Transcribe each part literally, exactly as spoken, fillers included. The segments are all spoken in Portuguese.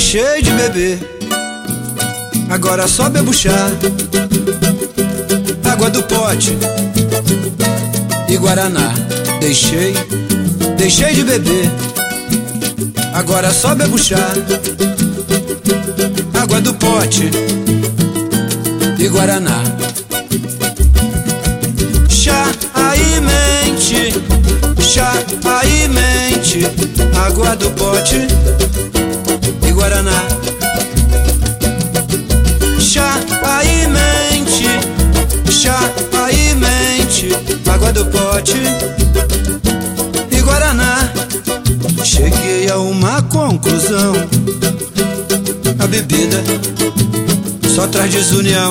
deixei de beber, agora só bebo chá, água do pote e guaraná. Deixei, deixei de beber, agora só bebo chá, água do pote e guaraná. Chá aí mente, chá aí mente, água do pote e guaraná. Chá aí mente, chá aí mente, água do pote e guaraná. Cheguei a uma conclusão: a bebida só traz desunião.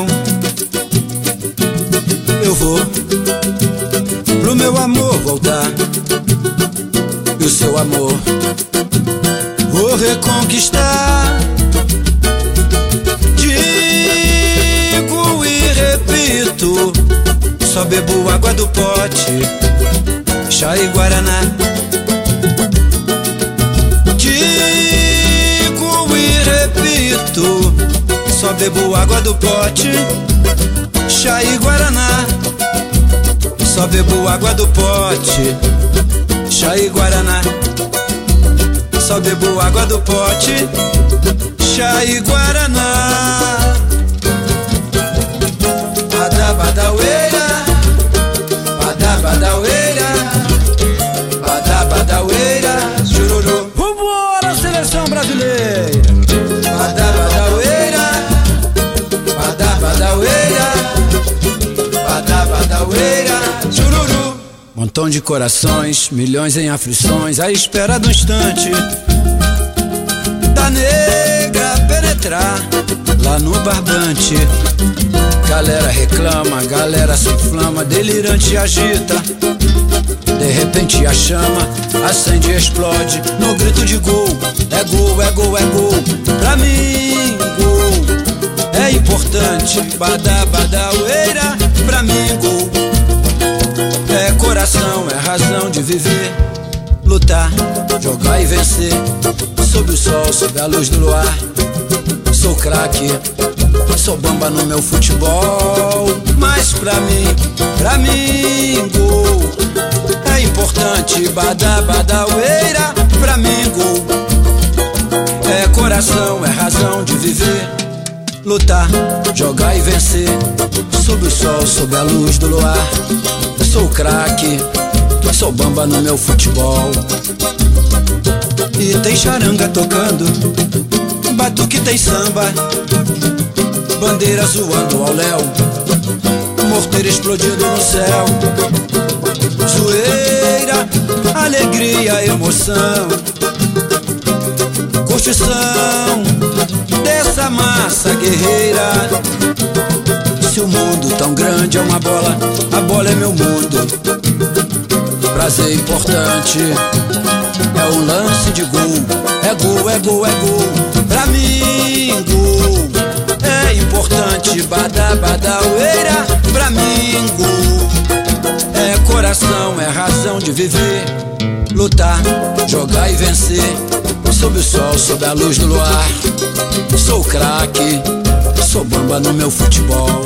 Eu vou pro meu amor voltar, e o seu amor vou reconquistar. Digo e repito, só bebo água do pote, chá e guaraná. Digo e repito, só bebo água do pote, chá e guaraná. Só bebo água do pote, chá e guaraná. Só bebo água do pote, chá e guaraná. Badabadaueira, badabadaueira, badabadaueira, chururu. Vambora, seleção brasileira! Badabadaueira, badabadaueira, badabadaueira, chururu. Montão de corações, milhões em aflições, à espera do instante da negra penetrar lá no barbante. Galera reclama, galera se inflama, delirante agita. De repente a chama acende e explode no grito de gol. É gol, é gol, é gol. Pra mim, gol é importante. Badabadaueira, pra mim, gol é coração, é razão de viver. Lutar, jogar e vencer, sob o sol, sob a luz do luar. Sou craque, sou bamba no meu futebol. Mas pra mim, pra mim, gol é importante. Badabadaueira, pra mim, gol é coração, é razão de viver. Lutar, jogar e vencer, sob o sol, sob a luz do luar. Sou craque, sou bamba no meu futebol. E tem charanga tocando, batuque tem samba, bandeira zoando ao léu, morteiro explodindo no céu. Zoeira, alegria, emoção, curtição dessa massa guerreira. Se o mundo tão grande é uma bola, a bola é meu mundo. Prazer importante é um lance de gol. É gol, é gol, é gol. Pra mim, gol é importante. Badabadaueira, pra mim, gol é coração, é razão de viver. Lutar, jogar e vencer, sob o sol, sob a luz do luar. Sou craque, sou bamba no meu futebol.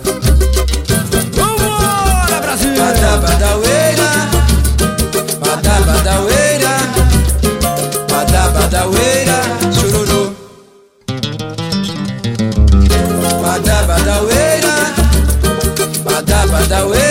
Vambora, Brasil! Badabadaueira, badabadaueira, badabadaueira, chururu. Badabadaueira, badabadaueira.